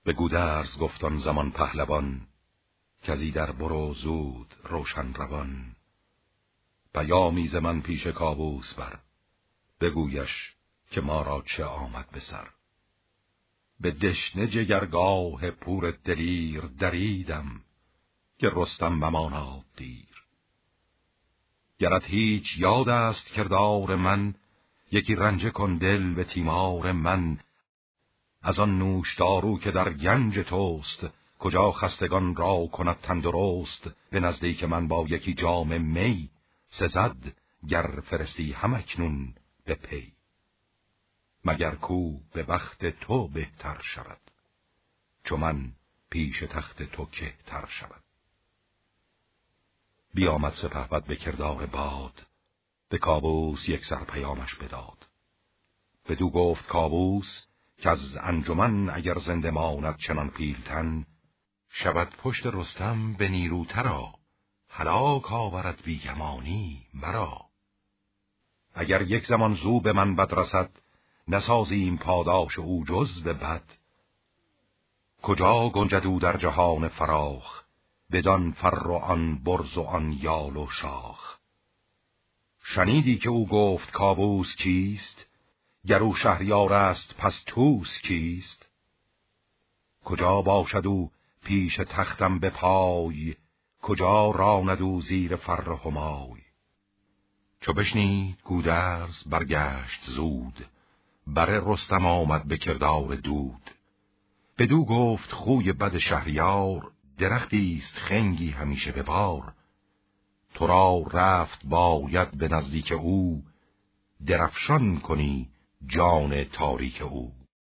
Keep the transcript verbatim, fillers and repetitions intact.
به گودرز گفتان زمان پهلوان، کزی در برو زود روشن روان. پیامی ز من پیش کاووس بر، بگویش که ما را چه آمد به سر. به دشنه جگرگاه پور دلیر دریدم، که رستم مماناد دیر. گرت هیچ یاد است کردار من، یکی رنجه کن دل به تیمار من. از آن نوشدارو که در گنج توست، کجا خستگان را کند تندرست. به نزدیک من با یکی جام می، سزد گر فرستی هم اکنون به پی. مگر کو به وقت تو بهتر شود، چو من پیش تخت تو کهتر شود. بیامد سپهبد به کردار باد، به کاووس یک سر پیامش بداد. بدو گفت کاووس که از انجمن اگر زنده ماند چنان پیلتن، شود پشت رستم به نیروترا، هلاک آورد بیگمانی مرا. اگر یک زمان زو به من بد رسد، نسازیم پاداش او جز به بد. کجا گنجد او در جهان فراخ، بدان فر و آن برز و آن یال و شاخ. شنیدی که او گفت کاووس کیست، گر او شهریار است پس توس کیست. کجا باشد او پیش تختم به پای، کجا راند او زیر فر همای. چو بشنید گودرز برگشت زود، بر رستم آمد به کردار دود. بدو گفت خوی بد شهریار، درختیست خنگی همیشه به بار. تو را رفت باید به نزدیک او، درفشان کنی جان تاریک او.